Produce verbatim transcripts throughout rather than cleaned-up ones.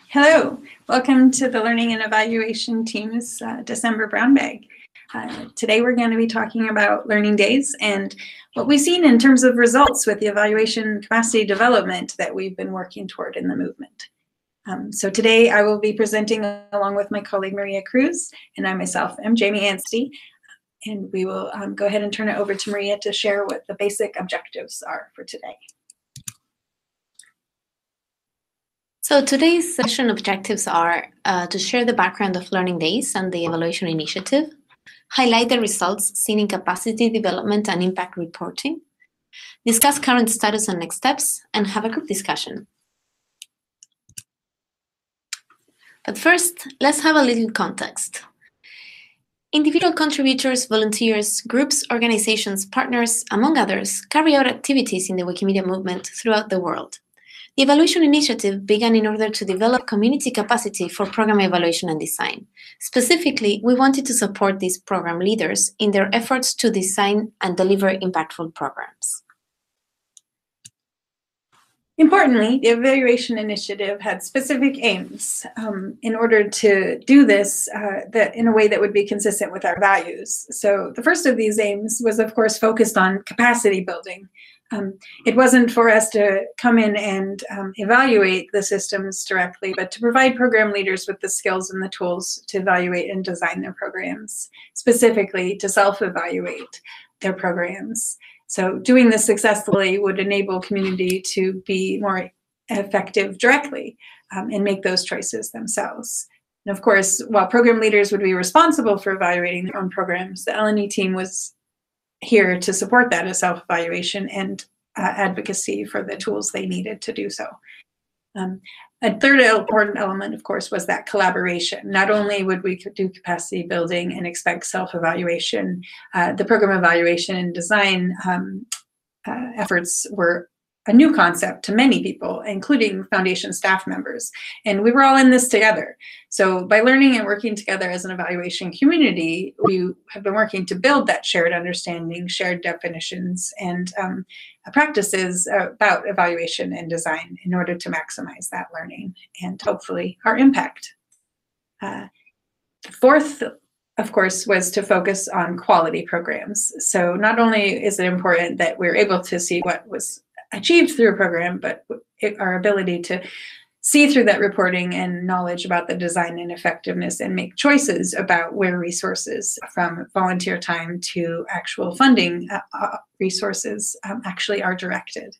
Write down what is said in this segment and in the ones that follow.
Hello, welcome to the Learning and Evaluation Team's uh, December Brown Bag. Uh, today we're going to be talking about learning days and what we've seen in terms of results with the evaluation capacity development that we've been working toward in the movement. Um, so today I will be presenting along with my colleague Maria Cruz, and I myself am Jamie Anstey, and we will um, go ahead and turn it over to Maria to share what the basic objectives are for today. So today's session objectives are uh, to share the background of Learning Days and the evaluation initiative, highlight the results seen in capacity development and impact reporting, discuss current status and next steps, and have a group discussion. But first, let's have a little context. Individual contributors, volunteers, groups, organizations, partners, among others, carry out activities in the Wikimedia movement throughout the world. The evaluation initiative began in order to develop community capacity for program evaluation and design. Specifically, we wanted to support these program leaders in their efforts to design and deliver impactful programs. Importantly, the evaluation initiative had specific aims um, in order to do this uh, that in a way that would be consistent with our values. So the first of these aims was, of course, focused on capacity building. Um, it wasn't for us to come in and um, evaluate the systems directly, but to provide program leaders with the skills and the tools to evaluate and design their programs, specifically to self-evaluate their programs. So doing this successfully would enable community to be more effective directly um, and make those choices themselves. And of course, while program leaders would be responsible for evaluating their own programs, the L and E team was here to support that as self-evaluation and uh, advocacy for the tools they needed to do so. Um, a third important element, of course, was that collaboration. Not only would we do capacity building and expect self-evaluation, uh, the program evaluation and design um, uh, efforts were a new concept to many people, including foundation staff members. And we were all in this together. So by learning and working together as an evaluation community, we have been working to build that shared understanding, shared definitions, and um, practices about evaluation and design in order to maximize that learning and hopefully our impact. Uh, the fourth, of course, was to focus on quality programs. So not only is it important that we're able to see what was achieved through a program, but it, our ability to see through that reporting and knowledge about the design and effectiveness and make choices about where resources from volunteer time to actual funding uh, uh, resources um, actually are directed.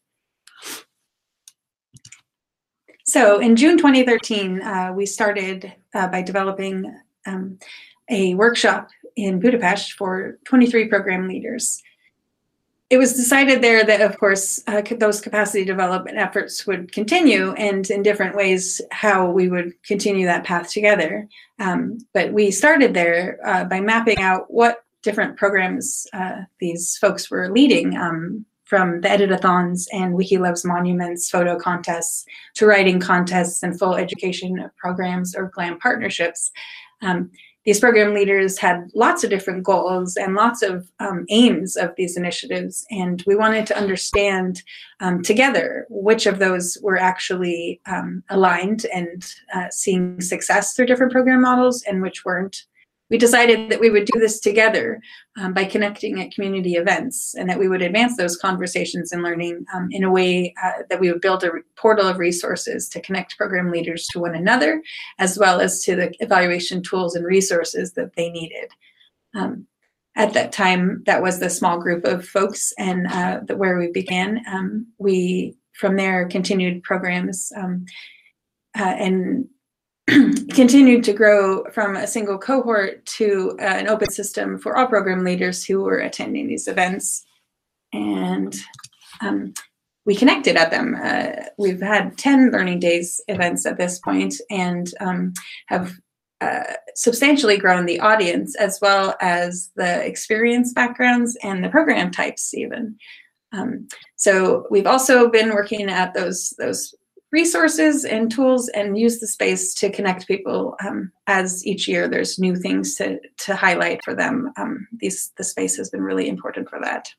So in June twenty thirteen, uh, we started uh, by developing um, a workshop in Budapest for twenty-three program leaders. It was decided there that, of course, uh, those capacity development efforts would continue, and in different ways how we would continue that path together. Um, but we started there uh, by mapping out what different programs uh, these folks were leading, um, from the editathons and Wikilove's monuments, photo contests, to writing contests and full education programs or GLAM partnerships. Um, These program leaders had lots of different goals and lots of um, aims of these initiatives, and we wanted to understand um, together which of those were actually um, aligned and uh, seeing success through different program models and which weren't. We decided that we would do this together um, by connecting at community events, and that we would advance those conversations and learning um, in a way uh, that we would build a portal of resources to connect program leaders to one another, as well as to the evaluation tools and resources that they needed. Um, at that time, that was the small group of folks and uh, the, where we began. Um, we, from there, continued programs um, uh, and continued to grow from a single cohort to uh, an open system for all program leaders who were attending these events. And um, we connected at them. Uh, we've had ten Learning Days events at this point and um, have uh, substantially grown the audience as well as the experience backgrounds and the program types even. Um, so we've also been working at those, those resources and tools and use the space to connect people um, as each year there's new things to, to highlight for them. Um, these, the space has been really important for that.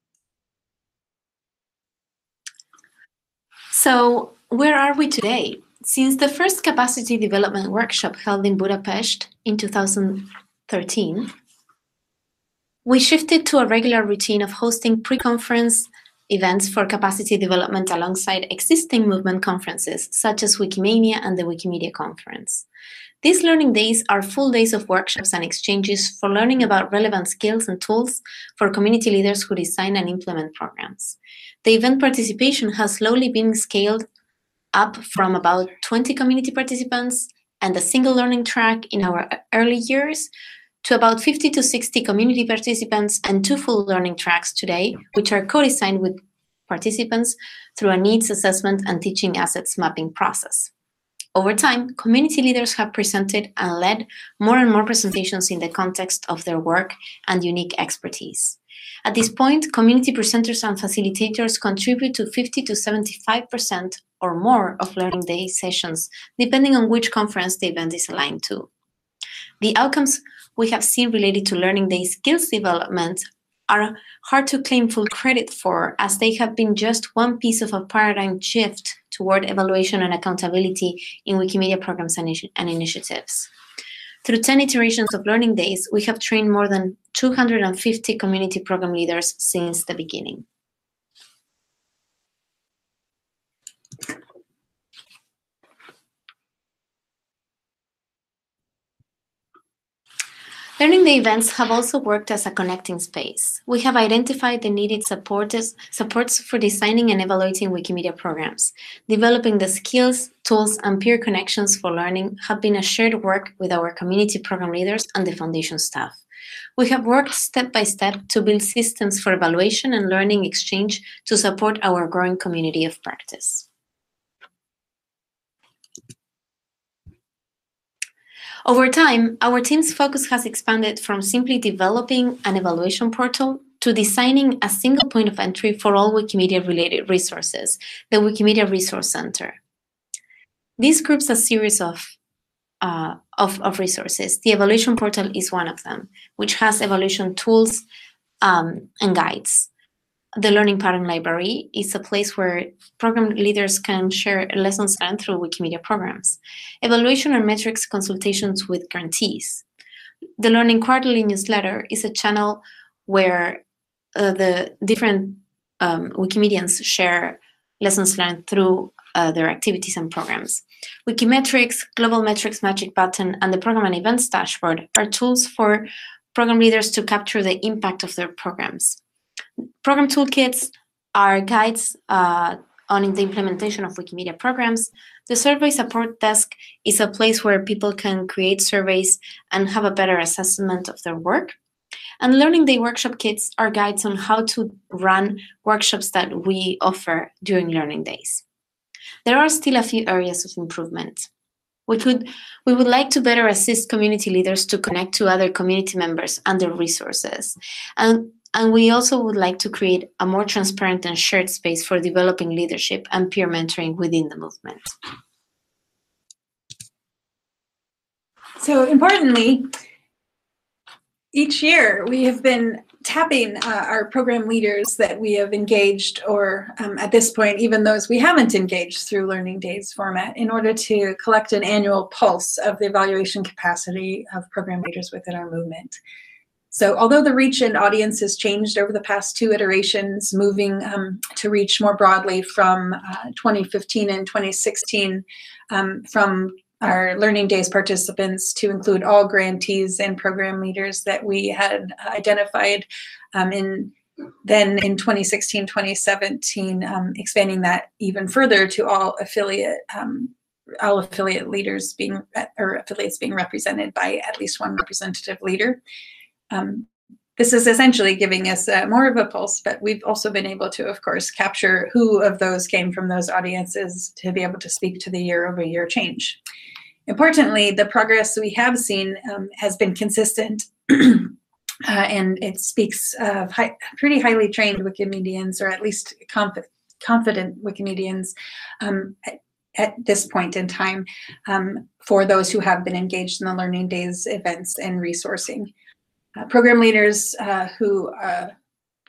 So where are we today? Since the first capacity development workshop held in Budapest in two thousand thirteen, we shifted to a regular routine of hosting pre-conference events for capacity development alongside existing movement conferences, such as Wikimania and the Wikimedia Conference. These learning days are full days of workshops and exchanges for learning about relevant skills and tools for community leaders who design and implement programs. The event participation has slowly been scaled up from about twenty community participants and a single learning track in our early years to about fifty to sixty community participants and two full learning tracks today, which are co-designed with participants through a needs assessment and teaching assets mapping process. Over time, community leaders have presented and led more and more presentations in the context of their work and unique expertise. At this point, community presenters and facilitators contribute to fifty to seventy-five percent or more of Learning Day sessions, depending on which conference the event is aligned to. The outcomes we have seen related to Learning Day skills development are hard to claim full credit for, as they have been just one piece of a paradigm shift toward evaluation and accountability in Wikimedia programs and, and initiatives. Through ten iterations of Learning Days, we have trained more than two hundred fifty community program leaders since the beginning. Learning Day events have also worked as a connecting space. We have identified the needed supports, supports for designing and evaluating Wikimedia programs. Developing the skills, tools, and peer connections for learning have been a shared work with our community program leaders and the Foundation staff. We have worked step by step to build systems for evaluation and learning exchange to support our growing community of practice. Over time, our team's focus has expanded from simply developing an evaluation portal to designing a single point of entry for all Wikimedia-related resources, the Wikimedia Resource Center. This groups a series of, uh, of, of resources. The evaluation portal is one of them, which has evaluation tools um, and guides. The Learning Pattern Library is a place where program leaders can share lessons learned through Wikimedia programs. Evaluation and metrics consultations with grantees. The Learning Quarterly newsletter is a channel where uh, the different um, Wikimedians share lessons learned through uh, their activities and programs. Wikimetrics, Global Metrics Magic Button, and the Program and Events Dashboard are tools for program leaders to capture the impact of their programs. Program toolkits are guides uh, on the implementation of Wikimedia programs. The Survey Support Desk is a place where people can create surveys and have a better assessment of their work. And Learning Day workshop kits are guides on how to run workshops that we offer during Learning Days. There are still a few areas of improvement. We, could, we would like to better assist community leaders to connect to other community members and their resources. And And we also would like to create a more transparent and shared space for developing leadership and peer mentoring within the movement. So importantly, each year we have been tapping uh, our program leaders that we have engaged, or um, at this point, even those we haven't engaged through Learning Days format, in order to collect an annual pulse of the evaluation capacity of program leaders within our movement. So although the reach and audience has changed over the past two iterations, moving um, to reach more broadly from uh, twenty fifteen and twenty sixteen, um, from our Learning Days participants to include all grantees and program leaders that we had identified um, in then in twenty sixteen, twenty seventeen, um, expanding that even further to all affiliate um, all affiliate leaders being, or affiliates being represented by at least one representative leader. Um, this is essentially giving us uh, more of a pulse, but we've also been able to, of course, capture who of those came from those audiences to be able to speak to the year-over-year change. Importantly, the progress we have seen um, has been consistent, uh, and it speaks of high, pretty highly trained Wikimedians, or at least conf confident Wikimedians um, at, at this point in time, um, for those who have been engaged in the Learning Days events and resourcing. Uh, program leaders uh, who uh,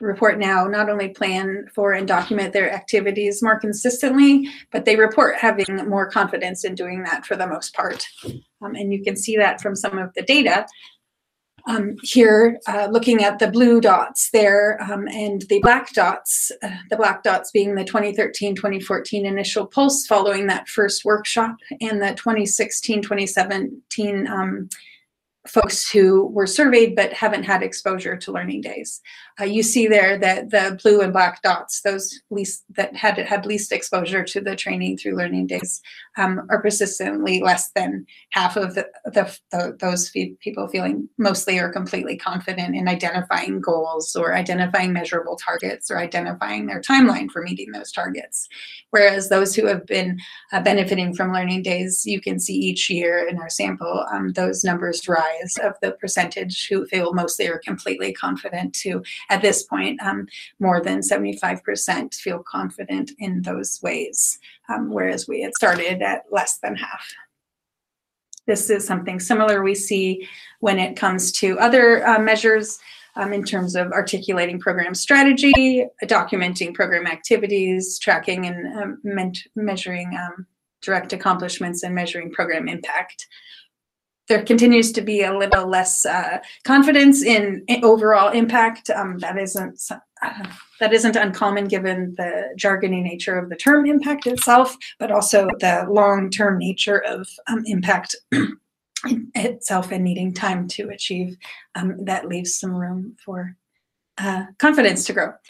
report now not only plan for and document their activities more consistently, but they report having more confidence in doing that for the most part. Um, and you can see that from some of the data. Um, here, uh, looking at the blue dots there um, and the black dots, uh, the black dots being the twenty thirteen twenty fourteen initial pulse following that first workshop, and the twenty sixteen twenty seventeen um, folks who were surveyed but haven't had exposure to Learning Days. Uh, you see there that the blue and black dots, those least that had had least exposure to the training through Learning Days, um, are persistently less than half of the, the, the those people feeling mostly or completely confident in identifying goals or identifying measurable targets or identifying their timeline for meeting those targets. Whereas those who have been uh, benefiting from Learning Days, you can see each year in our sample, um, those numbers rise of the percentage who feel mostly or completely confident to, at this point, um, more than seventy-five percent feel confident in those ways, um, whereas we had started at less than half. This is something similar we see when it comes to other uh, measures um, in terms of articulating program strategy, documenting program activities, tracking and um, measuring um, direct accomplishments, and measuring program impact. There continues to be a little less uh, confidence in, in overall impact. Um, that isn't uh, that isn't uncommon given the jargony nature of the term impact itself, but also the long-term nature of um, impact itself and needing time to achieve. Um, that leaves some room for uh, confidence to grow.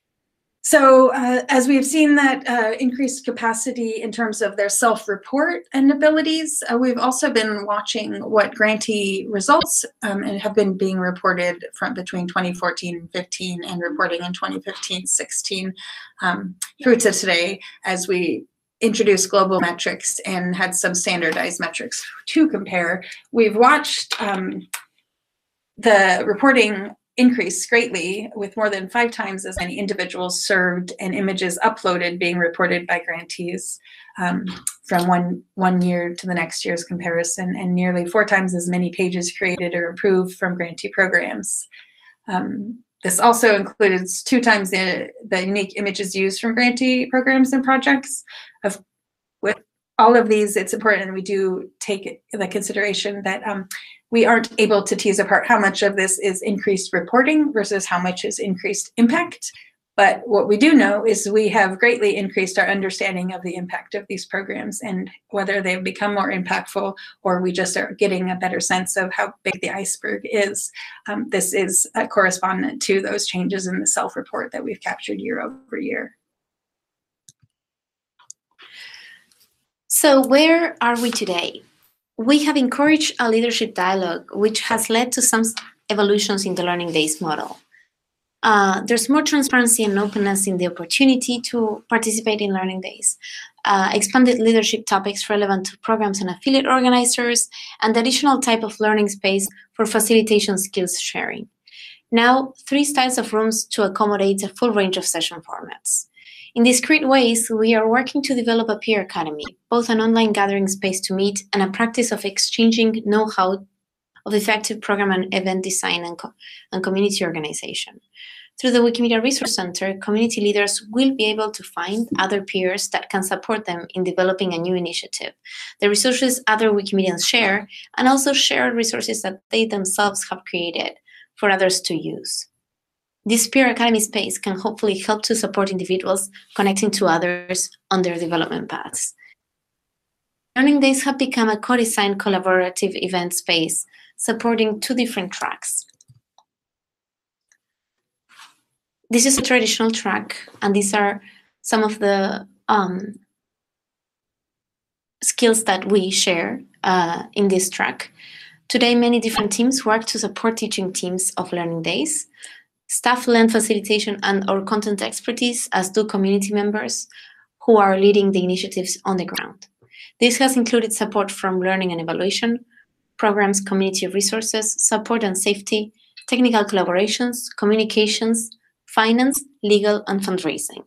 So uh, as we have seen that uh, increased capacity in terms of their self-report and abilities, uh, we've also been watching what grantee results um, and have been being reported from between twenty fourteen and fifteen and reporting in twenty fifteen sixteen um, through to today, as we introduced global metrics and had some standardized metrics to compare. We've watched um, the reporting increase greatly, with more than five times as many individuals served and images uploaded being reported by grantees um, from one, one year to the next year's comparison, and nearly four times as many pages created or improved from grantee programs. Um, this also includes two times the, the unique images used from grantee programs and projects. Of, with all of these, it's important we do take the consideration that um, we aren't able to tease apart how much of this is increased reporting versus how much is increased impact. But what we do know is we have greatly increased our understanding of the impact of these programs, and whether they've become more impactful or we just are getting a better sense of how big the iceberg is. Um, this is a correspondent to those changes in the self-report that we've captured year over year. So where are we today? We have encouraged a leadership dialogue, which has led to some evolutions in the Learning Days model. Uh, there's more transparency and openness in the opportunity to participate in Learning Days, uh, expanded leadership topics relevant to programs and affiliate organizers, and the additional type of learning space for facilitation skills sharing. Now, three styles of rooms to accommodate a full range of session formats. In discrete ways, we are working to develop a peer academy, both an online gathering space to meet and a practice of exchanging know-how of effective program and event design and, co and community organization. Through the Wikimedia Resource Center, community leaders will be able to find other peers that can support them in developing a new initiative, the resources other Wikimedians share, and also share resources that they themselves have created for others to use. This peer academy space can hopefully help to support individuals connecting to others on their development paths. Learning Days have become a co-designed collaborative event space supporting two different tracks. This is a traditional track, and these are some of the um, skills that we share uh, in this track. Today, many different teams work to support teaching teams of Learning Days. Staff lend facilitation and or content expertise, as do community members who are leading the initiatives on the ground. This has included support from learning and evaluation, programs, community resources, support and safety, technical collaborations, communications, finance, legal, and fundraising.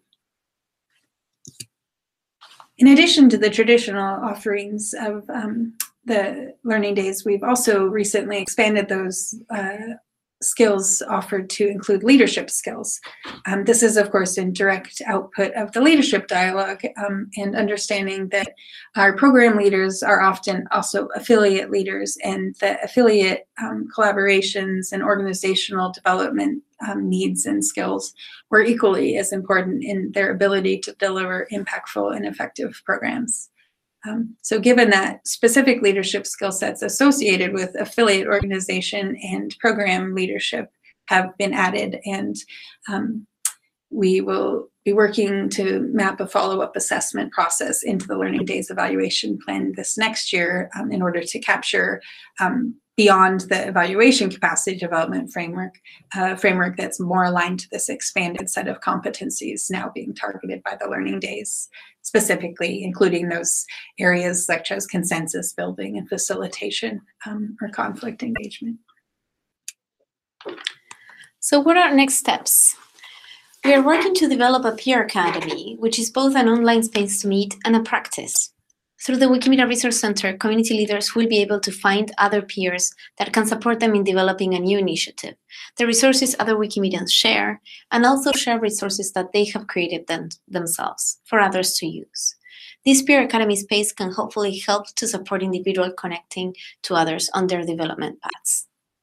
In addition to the traditional offerings of um, the Learning Days, we've also recently expanded those uh, skills offered to include leadership skills. Um, this is, of course, in direct output of the leadership dialogue, um, and understanding that our program leaders are often also affiliate leaders, and the affiliate um, collaborations and organizational development um, needs and skills were equally as important in their ability to deliver impactful and effective programs. Um, so given that specific leadership skill sets associated with affiliate organization and program leadership have been added, and um, we will be working to map a follow-up assessment process into the Learning Days evaluation plan this next year um, in order to capture um, beyond the evaluation capacity development framework, uh, framework that's more aligned to this expanded set of competencies now being targeted by the Learning Days, specifically including those areas such as consensus building and facilitation um, or conflict engagement. So what are next steps? We are working to develop a peer academy, which is both an online space to meet and a practice. Through the Wikimedia Resource Center, community leaders will be able to find other peers that can support them in developing a new initiative, the resources other Wikimedians share, and also share resources that they have created them, themselves for others to use. This peer academy space can hopefully help to support individuals connecting to others on their development paths.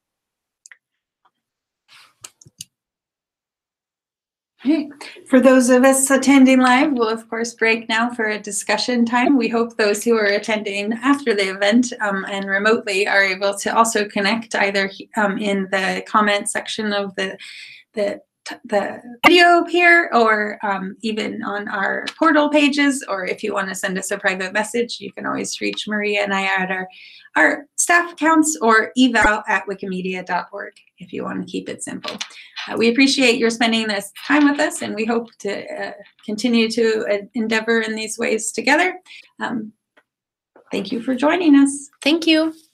Okay. For those of us attending live, we'll of course break now for a discussion time. We hope those who are attending after the event um, and remotely are able to also connect either um, in the comment section of the, the, the video here, or um, even on our portal pages, or if you want to send us a private message, you can always reach Maria and I at our, our staff accounts, or eval at wikimedia dot org if you want to keep it simple. Uh, we appreciate your spending this time with us, and we hope to uh, continue to uh, endeavor in these ways together. Um, thank you for joining us. Thank you.